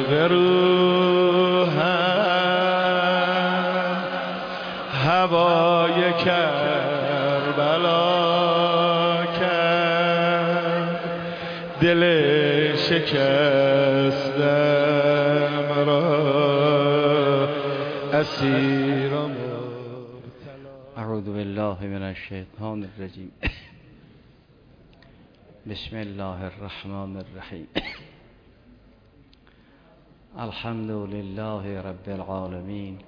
روحم هوای کربلا کرد، دل شکستم را اسیر و مبتلا. اعوذ بالله من الشیطان الرجیم. بسم الله الرحمن الرحیم. الحمد لله رب العالمین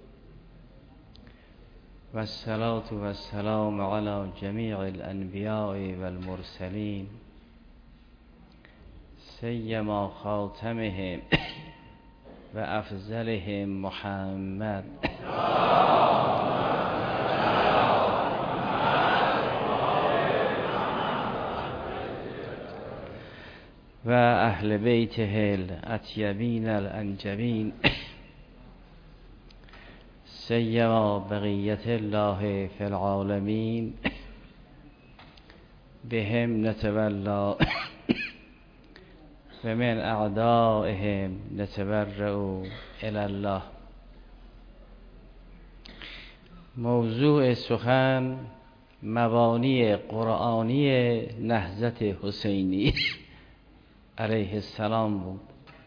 و الصلاة و السلام علی جمیع الانبیاء و المرسلین سیما خاتمهم و افضلهم محمد و اهل بیته الاطیبین الانجبین سیما بقیت الله فی العالمین بهم نتولا و من اعدائهم نتبرأ الی الله. موضوع سخن مبانی قرآنی نهضت حسینی علیه السلام بود.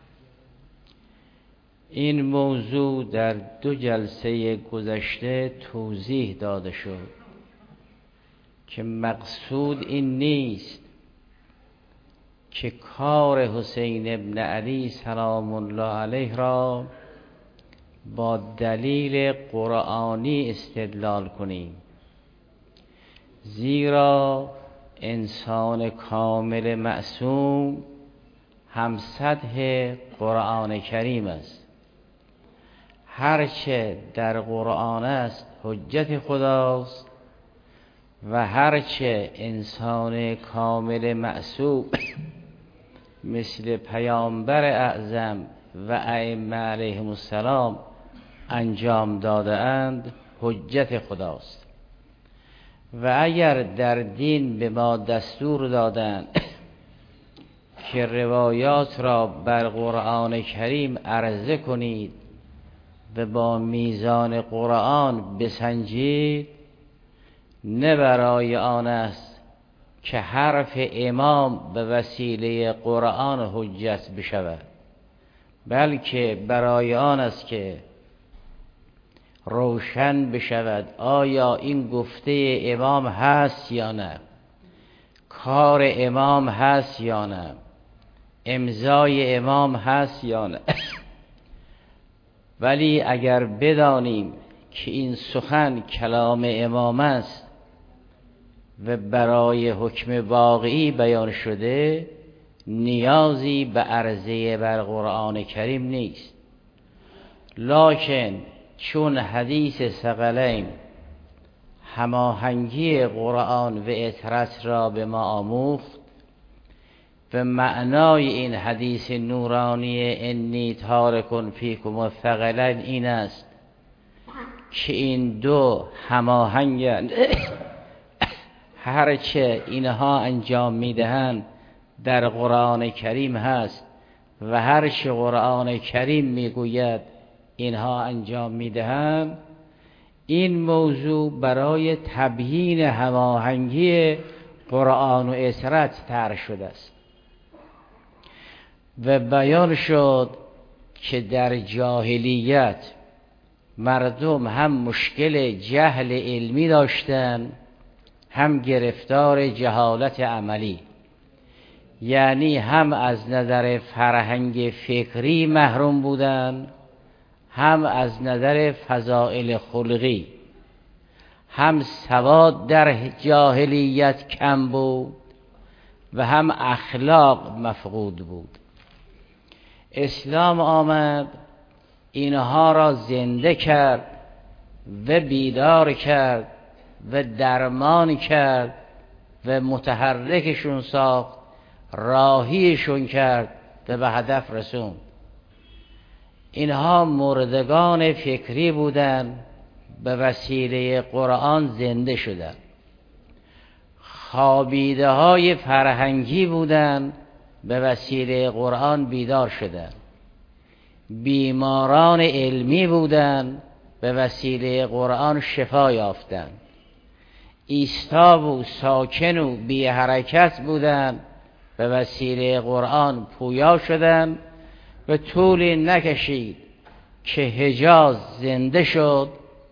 این موضوع در 2 جلسه گذشته توضیح داده شد که مقصود این نیست که کار حسین ابن علی سلام الله علیه را با دلیل قرآنی استدلال کنیم، زیرا انسان کامل معصوم هم سطح قرآن کریم است. هرچه در قرآن است حجت خداست و هرچه انسان کامل معصوم مثل پیامبر اعظم و ائمه علیهم السلام انجام داده اند حجت خداست. و اگر در دین به ما دستور دادند که روایات را بر قرآن کریم عرضه کنید و با میزان قرآن بسنجید، نه برای آن است که حرف امام به وسیله قرآن حجت بشود، بلکه برای آن است که روشن بشود آیا این گفته امام هست یا نه، کار امام هست یا نه، امضای امام هست یا نه. ولی اگر بدانیم که این سخن کلام امام است و برای حکم واقعی بیان شده، نیازی به عرضه بر قرآن کریم نیست. لکن چون حدیث ثقلین هماهنگی قرآن و اطرت را به ما آموخت و معنای این حدیث نورانی انی تارک فیکم الثقلین این است که این دو هماهنگند، هرچه اینها انجام میدهند در قرآن کریم هست و هرچه قرآن کریم میگوید اینها انجام میدهند. این موضوع برای تبیین هماهنگی قرآن و اطرت طرح شده است و بیان شد که در جاهلیت مردم هم مشکل جهل علمی داشتند، هم گرفتار جهالت عملی، یعنی هم از نظر فرهنگ فکری محروم بودند، هم از نظر فضائل خلقی، هم سواد در جاهلیت کم بود و هم اخلاق مفقود بود. اسلام آمد اینها را زنده کرد و بیدار کرد و درمان کرد و متحرکشون ساخت، راهیشون کرد و به هدف رسوند. اینها مردگان فکری بودند، به وسیله قرآن زنده شدند. خوابیده های فرهنگی بودند، به وسیله قرآن بیدار شدند. بیماران علمی بودند، به وسیله قرآن شفا یافتند. ایستا و ساکن و بی حرکت بودند، به وسیله قرآن پویا شدند و طولی نکشید که حجاز زنده شد.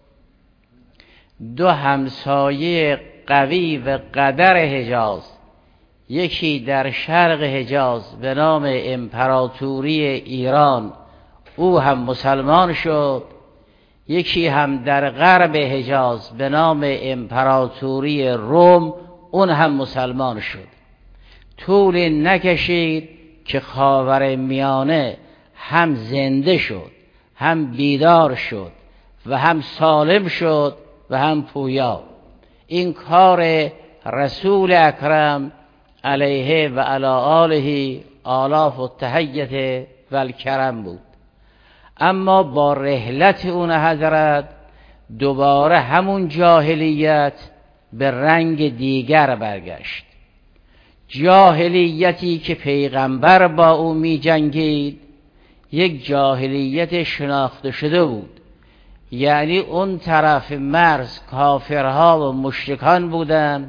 دو همسایه قوی و قدر حجاز، یکی در شرق حجاز به نام امپراتوری ایران، او هم مسلمان شد. یکی هم در غرب حجاز به نام امپراتوری روم، اون هم مسلمان شد. طول نکشید که خاورمیانه هم زنده شد، هم بیدار شد و هم سالم شد و هم پویا. این کار رسول اکرم علیه و علی آله آلاف التحیت و الکرم بود. اما با رحلت اون حضرت دوباره همون جاهلیت به رنگ دیگر برگشت. جاهلیتی که پیغمبر با او می جنگید یک جاهلیت شناخته شده بود، یعنی اون طرف مرز کافرها و مشرکان بودند،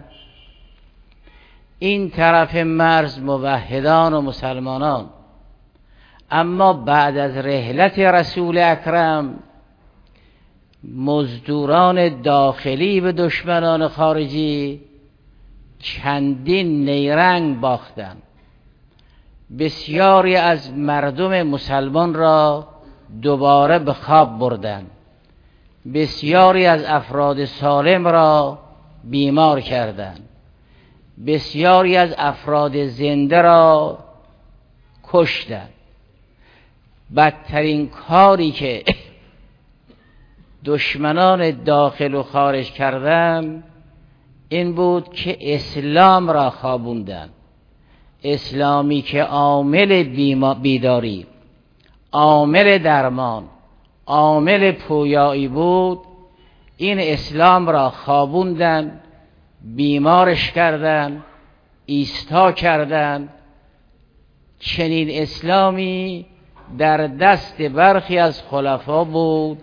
این طرف مرز موحدان و مسلمانان. اما بعد از رحلت رسول اکرم مزدوران داخلی به دشمنان خارجی چندین نیرنگ باختند. بسیاری از مردم مسلمان را دوباره به خواب بردند. بسیاری از افراد سالم را بیمار کردند. بسیاری از افراد زنده را کشتند. بدترین کاری که دشمنان داخل و خارج کردند این بود که اسلام را خوابوندند. اسلامی که عامل بیداری، عامل درمان، عامل پویایی بود، این اسلام را خوابوندند، بیمارش کردند، ایستا کردند. چنین اسلامی در دست برخی از خلفا بود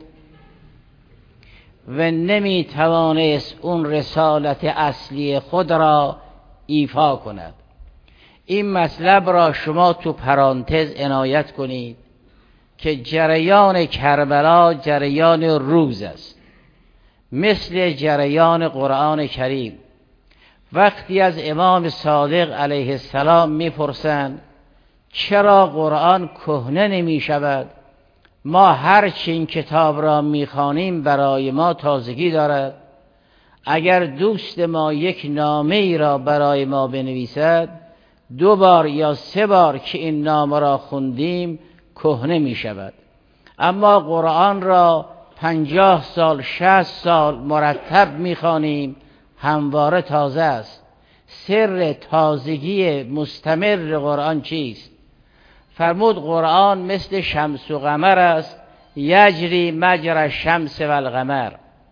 و نمی توانست اون رسالت اصلی خود را ایفا کند. این مطلب را شما تو پرانتز عنایت کنید که جریان کربلا جریان روز است، مثل جریان قرآن کریم. وقتی از امام صادق علیه السلام میپرسند چرا قرآن کهنه نمی شود؟ ما هر چین کتاب را میخوانیم برای ما تازگی دارد. اگر دوست ما یک نامه ای را برای ما بنویسد 2 بار یا 3 بار که این نامه را خوندیم کهنه می شود. اما قرآن را 50 سال 60 سال مرتب میخوانیم، همواره تازه است. سر تازگی مستمر قرآن چیست؟ فرمود قرآن مثل شمس و قمر است، یجری مجرى الشمس و القمر.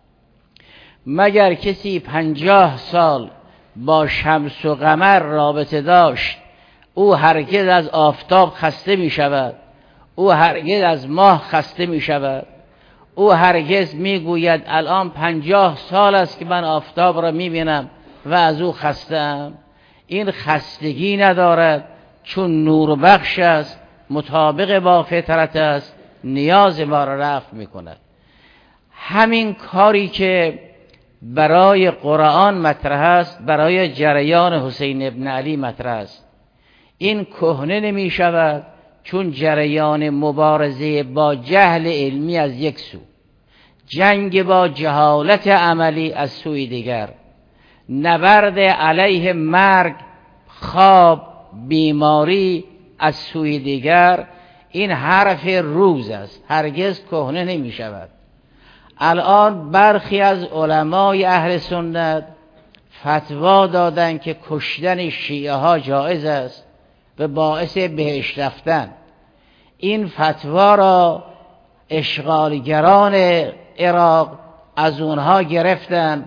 مگر کسی 50 سال با شمس و قمر رابطه داشت، او هرگز از آفتاب خسته می شود، او هرگز از ماه خسته می شود، او هرگز می گوید الان 50 سال است که من آفتاب را می بینم و از او خسته‌ام. این خستگی ندارد، چون نور بخش است، مطابق با فطرت است، نیاز ما را رفع می کند. همین کاری که برای قرآن مطرح است برای جریان حسین ابن علی مطرح است. این کهنه نمی شود، چون جریان مبارزه با جهل علمی از یک سو، جنگ با جهالت عملی از سوی دیگر، نبرد علیه مرگ، خواب، بیماری از سوی دیگر، این حرف روز است، هرگز کهنه نمی شود. الان برخی از علمای اهل سنت فتوا دادند که کشتن شیعه ها جایز است و باعث بهشت رفتن. این فتوا را اشغالگران عراق از اونها گرفتن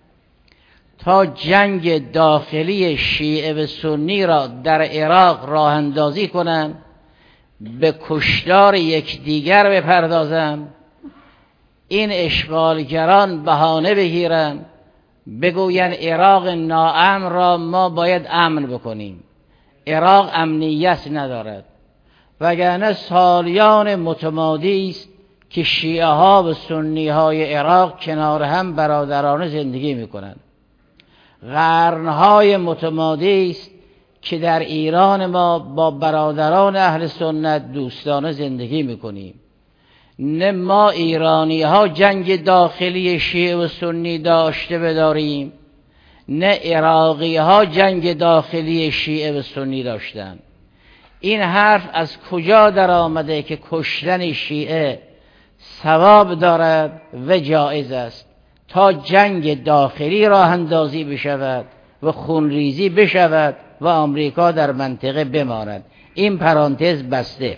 تا جنگ داخلی شیعه و سنی را در عراق راه اندازی کنند، به کشتار یکدیگر بپردازند، این اشغالگران بهانه بگیرند بگویند عراق ناامن را ما باید امن بکنیم. عراق امنیت ندارد، وگرنه سالیان متمادی است که شیعه ها و سنی های عراق کنار هم برادرانه زندگی میکنند. قرنهای متمادی است که در ایران ما با برادران اهل سنت دوستانه زندگی میکنیم. نه ما ایرانی ها جنگ داخلی شیعه و سنی داشته بداریم، نه عراقی ها جنگ داخلی شیعه و سنی داشتن. این حرف از کجا در آمده که کشتن شیعه ثواب دارد و جایز است تا جنگ داخلی راه اندازی بشود و خونریزی بشود و آمریکا در منطقه بماند؟ این پرانتز بسته.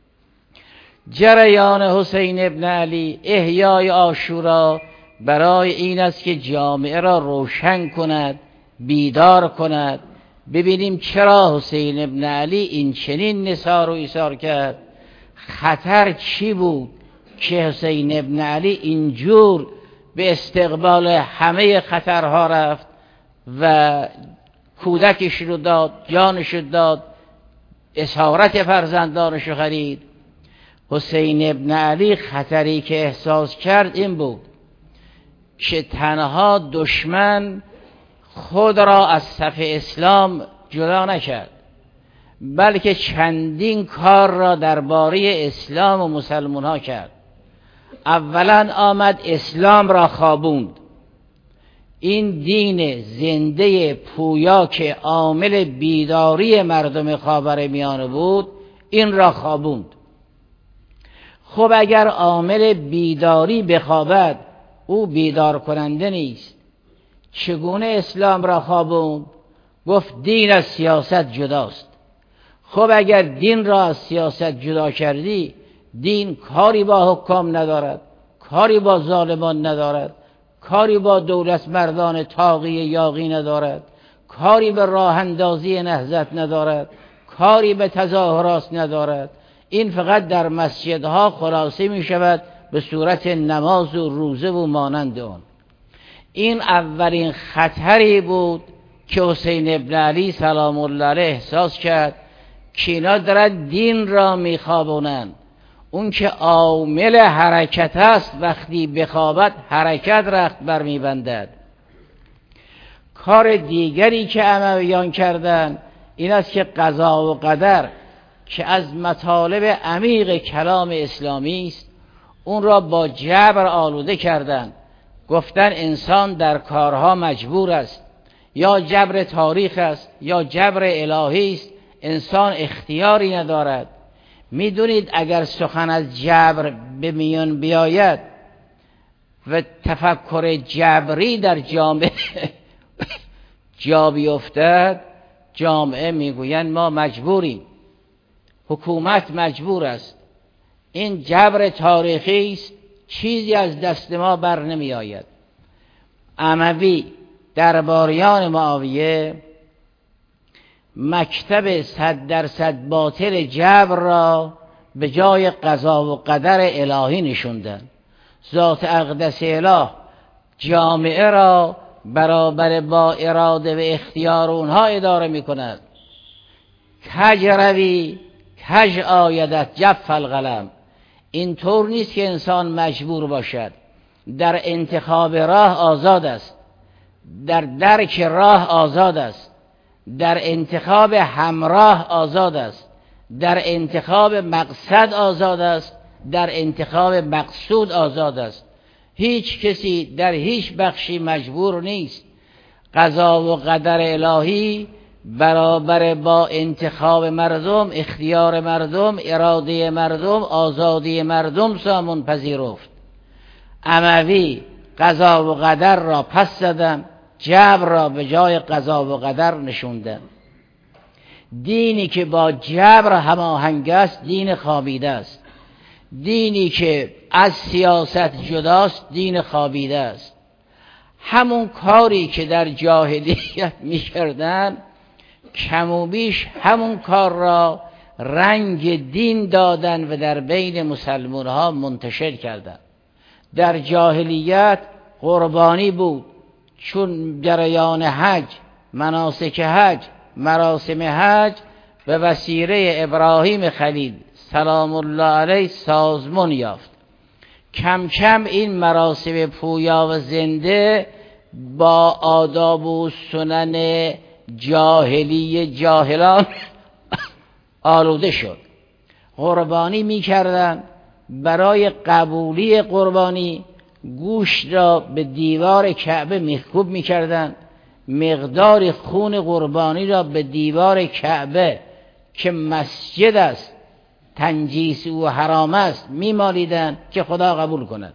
جریان حسین ابن علی، احیای عاشورا برای این است که جامعه را روشن کند، بیدار کند. ببینیم چرا حسین ابن علی این چنین نثار و ایثار کرد، خطر چی بود که حسین ابن علی اینجور به استقبال همه خطرها رفت و کودکش رو داد، جانش رو داد، اسارت فرزندانش رو خرید. حسین ابن علی خطری که احساس کرد این بود که تنها دشمن خود را از صف اسلام جدا نکرد، بلکه چندین کار را درباره اسلام و مسلمان ها کرد. اولا آمد اسلام را خوابوند. این دین زنده پویا که عامل بیداری مردم خاورمیانه بود، این را خوابوند. خب اگر عامل بیداری بخوابد، او بیدار کننده نیست. چگونه اسلام را خوابوند؟ گفت دین از سیاست جداست. خب اگر دین را از سیاست جدا کردی، دین کاری با حکام ندارد، کاری با ظالمان ندارد، کاری با دولت مردان طاغی یاغی ندارد، کاری به راه اندازی نهضت ندارد، کاری به تظاهرات ندارد. این فقط در مسجدها خلاصه می شود به صورت نماز و روزه و مانند آن. این اولین خطری بود که حسین ابن علی سلام الله علیه احساس کرد که اینا دارن دین را میخوابونن. اون که عامل حرکت است وقتی بخوابد حرکت رخت بر میبندد. کار دیگری که امویان کردن این است که قضا و قدر که از مطالب عمیق کلام اسلامی است، اون را با جبر آلوده کردند. گفتن انسان در کارها مجبور است، یا جبر تاریخ است یا جبر الهی است، انسان اختیاری ندارد. میدونید اگر سخن از جبر به میان بیاید و تفکر جبری در جامعه جا بیفتد، جامعه میگویند ما مجبوریم، حکومت مجبور است. این جبر تاریخی است، چیزی از دست ما بر نمی آید. اموی درباریان معاویه مکتب 100% باطل جبر را به جای قضا و قدر الهی نشوندن. ذات اقدس اله جامعه را برابر با اراده و اختیار اونها اداره می کند. کج روی کج آیدت جف القلم. این طور نیست که انسان مجبور باشد. در انتخاب راه آزاد است، در درک راه آزاد است، در انتخاب همراه آزاد است، در انتخاب مقصد آزاد است، در انتخاب مقصود آزاد است. هیچ کسی در هیچ بخشی مجبور نیست. قضا و قدر الهی برابر با انتخاب مردم، اختیار مردم، اراده مردم، آزادی مردم سامون پذیرفت. اموی قضا و قدر را پس زدن، جبر را به جای قضا و قدر نشوندن. دینی که با جبر هماهنگ است دین خوابیده است. دینی که از سیاست جداست دین خوابیده است. همون کاری که در جاهلیت می‌کردن کم و بیش همون کار را رنگ دین دادن و در بین مسلمان ها منتشر کردن. در جاهلیت قربانی بود، چون جریان حج، مناسک حج، مراسم حج به وسیله ابراهیم خلیل سلام الله علیه سازمان یافت. کم کم این مراسم پویا و زنده با آداب و سنن جاهلی جاهلان آلوده شد. قربانی می کردن، برای قبولی قربانی گوشت را به دیوار کعبه میخکوب می کردن، مقدار خون قربانی را به دیوار کعبه که مسجد است، تنجیس و حرام است، میمالیدن که خدا قبول کند.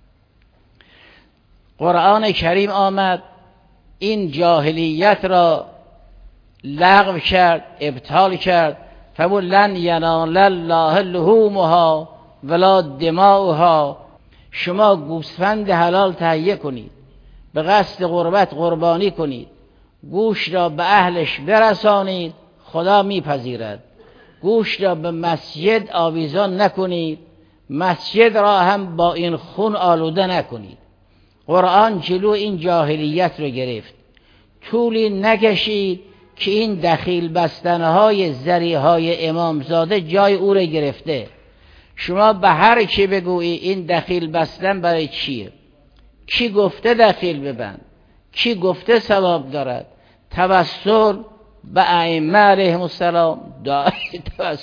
قرآن کریم آمد این جاهلیت را لغو کرد، ابطال کرد. فقل لن ینال الله لحومها ولا دماؤها. شما گوسفند حلال تهیه کنید، به قصد قربت قربانی کنید، گوشت را به اهلش برسانید، خدا میپذیرد. گوشت را به مسجد آویزان نکنید، مسجد را هم با این خون آلوده نکنید. قرآن جلو این جاهلیت رو گرفت. طولی نکشید که این دخیل بستنهای ذریهای امامزاده جای او رو گرفته. شما به هر کی بگویی این دخیل بستن برای چیه؟ کی گفته دخیل ببند؟ کی گفته ثواب دارد؟ توسل به ائمه علیهم السلام، دعای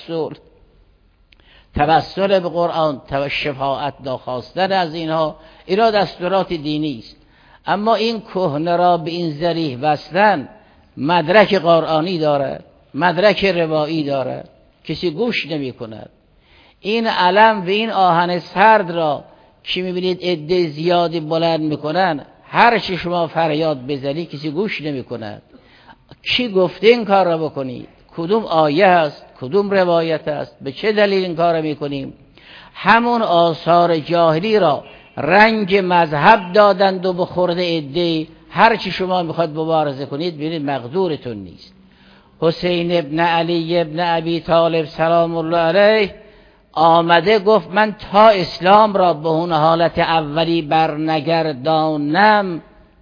توسل به قرآن، شفاعت ناخواستن از اینها دستورات دینی است. اما این کهنه را به این ذریح بستن مدرک قرآنی دارد، مدرک روایی دارد، کسی گوش نمی کند. این علم و این آهن سرد را که میبینید عده زیادی بلند میکنن، هر چی شما فریاد بزنی کسی گوش نمی کند. کی گفته این کار را بکنید؟ کدوم آیه است؟ کدوم روایت است؟ به چه دلیل این کار را میکنیم؟ همون آثار جاهلی را رنگ مذهب دادند و به خورده عده هر چی شما میخواد مبارزه کنید ببینید مقدورتون نیست. حسین ابن علی ابن ابی طالب سلام الله علیه آمده گفت من تا اسلام را به اون حالت اولی برنگردانم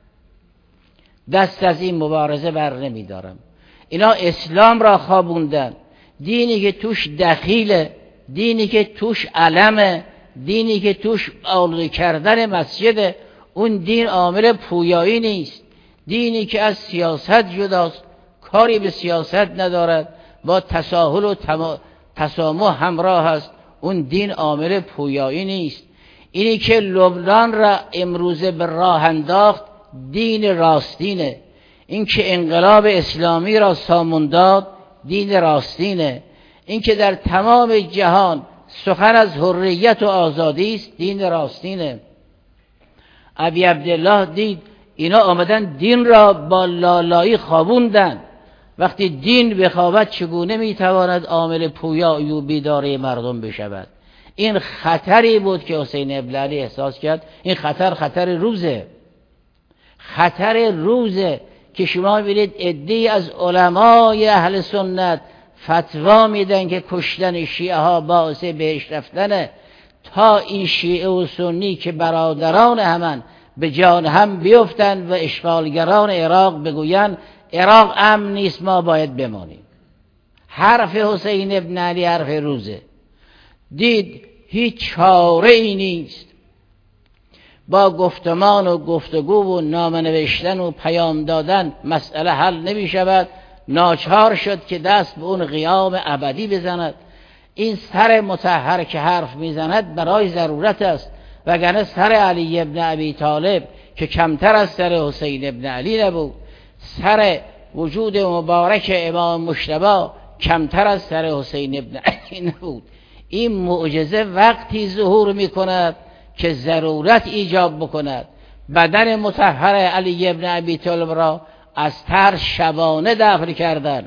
دست از این مبارزه بر نمیدارم. اینا اسلام را خوابوندن، دینی که توش دخیله، دینی که توش علمه، دینی که توش آلوده کردن مسجده. اون دین عامل پویایی نیست، دینی که از سیاست جداست، کاری به سیاست ندارد، با تساهل و تسامح همراه است. اون دین عامل پویایی نیست. اینی که لبنان را امروزه به راه انداخت دین راستینه. این که انقلاب اسلامی را سامون داد دین راستینه. این که در تمام جهان سخن از حریت و آزادی است دین راستینه. ابی عبدالله دید اینا آمدن دین را با لالایی خوابوندن. وقتی دین بخوابد چگونه میتواند عامل پویایی و بیداری مردم بشود؟ این خطری بود که حسین ابن علی احساس کرد. این خطر روزه، خطر روزه که شما ببینید عده‌ای از علمای اهل سنت فتوا میدن که کشتن شیعه ها باعث بهشت رفتنه، تا این شیعه و سنی که برادران همن به جان هم بیفتن و اشغالگران عراق بگوین عراق امن نیست ما باید بمانیم. حرف حسین ابن علی حرف روزه. دید هیچ چاره ای نیست، با گفتمان و گفتگو و نامه نوشتن و پیام دادن مسئله حل نمی شود. ناچار شد که دست به اون قیام ابدی بزند. این سر مطهر که حرف میزند برای ضرورت است، وگرنه سر علی ابن ابی طالب که کمتر از سر حسین ابن علی نبود، سر وجود مبارک امام مجتبی کمتر از سر حسین ابن علی نبود. این معجزه وقتی ظهور میکند که ضرورت ایجاب بکند. بدن مطهر علی ابن ابی طالب را از ترس شبانه دفن کردند.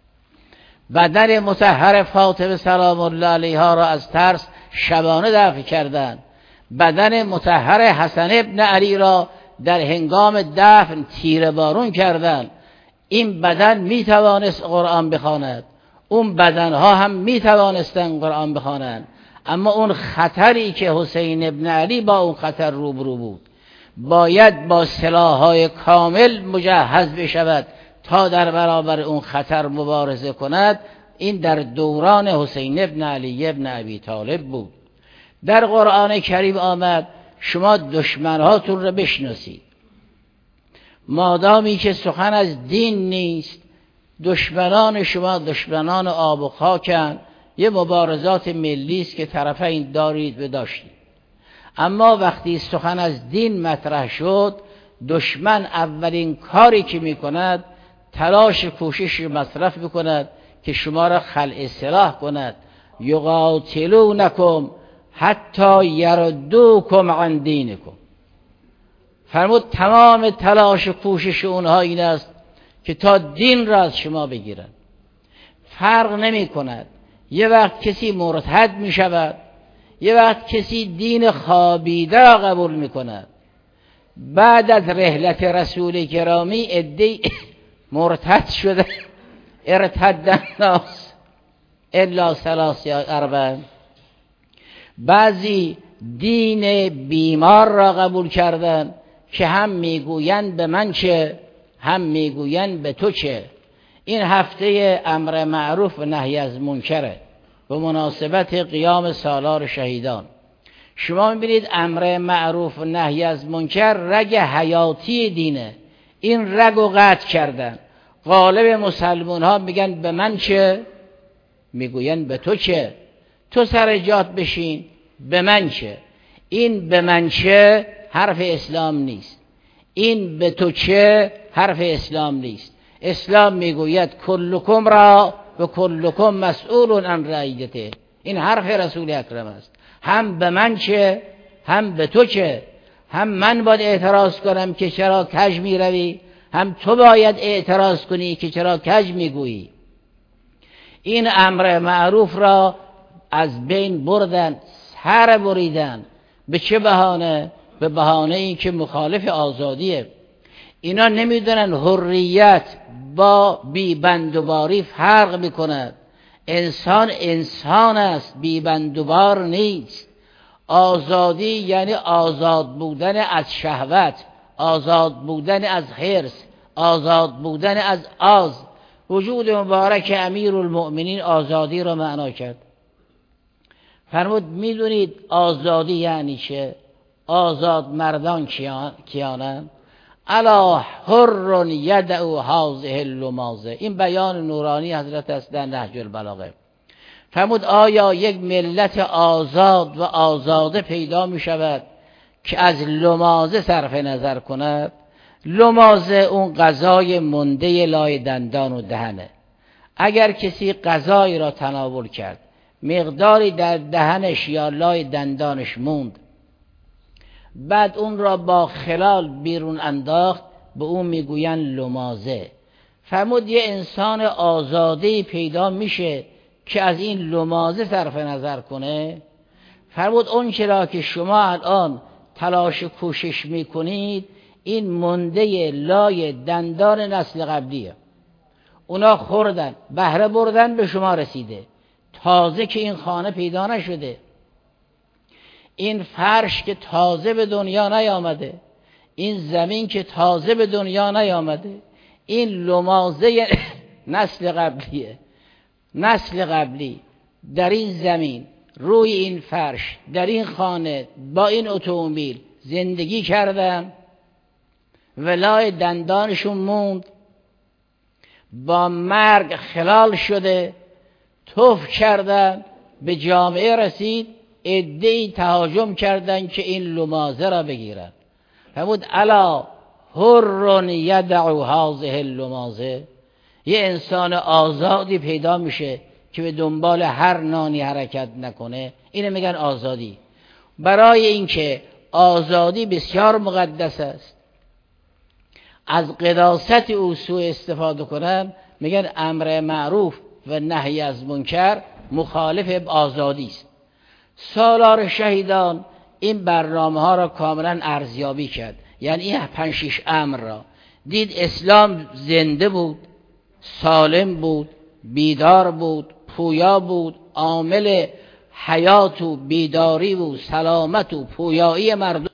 بدن مطهر فاطمه سلام الله علیها را از ترس شبانه دفن کردند. بدن مطهر حسن ابن علی را در هنگام دفن تیره بارون کردند. این بدن می توانست قرآن بخواند، اون بدنها هم میتوانستن قرآن بخوانند، اما اون خطری که حسین ابن علی با اون خطر روبرو بود، باید با سلاح‌های کامل مجهز بشود تا در برابر اون خطر مبارزه کند. این در دوران حسین ابن علی ابن ابی طالب بود. در قرآن کریم آمد شما دشمنهاتون رو بشناسید. مادامی که سخن از دین نیست، دشمنان شما دشمنان آب و خاکن، یه مبارزات ملی است که طرفین دارید و داشتید. اما وقتی سخن از دین مطرح شد، دشمن اولین کاری که میکند تلاش کوشش مصرف میکند که شما را خلع سلاح کند. یقاتلونکم حتی یردوکم عن دینکم. فرمود تمام تلاش و کوشش اونها این است که تا دین را از شما بگیرن. فرق نمی کند یه وقت کسی مرتد می شود، یه وقت کسی دین خوابیده را قبول می کند. بعد از رحلت رسول گرامی عده‌ای مرتد شده، ارتد الناس الا ثلاث یا اربع. بعضی دین بیمار را قبول کردند که هم میگویند به من چه، هم میگویند به تو چه. این هفته امر معروف و نهی از منکره به مناسبت قیام سالار شهیدان. شما میبینید امر معروف و نهی از منکر رگ حیاتی دینه. این رگ رو قطع کردن. غالب مسلمان ها میگن به من چه، میگوین به تو چه. تو سر جات بشین، به من چه. این به من چه حرف اسلام نیست. این به تو چه حرف اسلام نیست. اسلام میگوید کلکم را و کلکم مسئول عن رعیته. این حرف رسول اکرم است. هم به من چه، هم به تو چه. هم من باید اعتراض کنم که چرا کج می روی، هم تو باید اعتراض کنی که چرا کج می گویی. این امر معروف را از بین بردن، سر بریدن. به چه بهانه؟ به بهانه این که مخالف آزادیه. اینا نمیدونن حریت با بیبندوباری فرق میکند. انسان انسان است، بیبندوبار نیست. آزادی یعنی آزاد بودن از شهوت، آزاد بودن از حرص، آزاد بودن از آز. وجود مبارک امیرالمؤمنین آزادی را معنا کرد. فرمود میدونید آزادی یعنی چه؟ آزاد مردان کیانند؟ الا حر یدعو هذه اللمازه. این بیان نورانی حضرت است در نهج البلاغه. فرمود آیا یک ملت آزاد و آزاده پیدا می شود که از لمازه صرف نظر کند؟ لمازه اون غذای منده لای دندان و دهنه. اگر کسی غذایی را تناول کرد، مقداری در دهنش یا لای دندانش موند، بعد اون را با خلال بیرون انداخت، به اون میگوین لمازه. فرمود یه انسان آزادهی پیدا میشه که از این لمازه صرف نظر کنه؟ فرمود اون چرا که شما الان تلاش کوشش میکنید، این منده لای دندان نسل قبلیه. اونا خوردن، بهره بردن، به شما رسیده. تازه که این خانه پیدا نشده، این فرش که تازه به دنیا نیامده، این زمین که تازه به دنیا نیامده، این لمازه نسل قبلیه. نسل قبلی در این زمین، روی این فرش، در این خانه، با این اتومبیل زندگی کردن، ولای دندانشون موند، با مرگ خلال شده، توف کردن، به جامعه رسید، عده‌ای تهاجم کردن که این لمازه را بگیرن. فرمود الا حر یدعو هذه اللمازه. یه انسان آزادی پیدا میشه که به دنبال هر نانی حرکت نکنه. اینو میگن آزادی. برای اینکه آزادی بسیار مقدس است، از قداست او سوء استفاده کنن، میگن امر معروف و نهی از منکر مخالف آزادی است. سالار شهیدان این برنامه ها را کاملا ارزیابی کرد. یعنی این 5-6 امر را دید اسلام زنده بود، سالم بود، بیدار بود، پویا بود، عامل حیات و بیداری و سلامت و پویایی مردم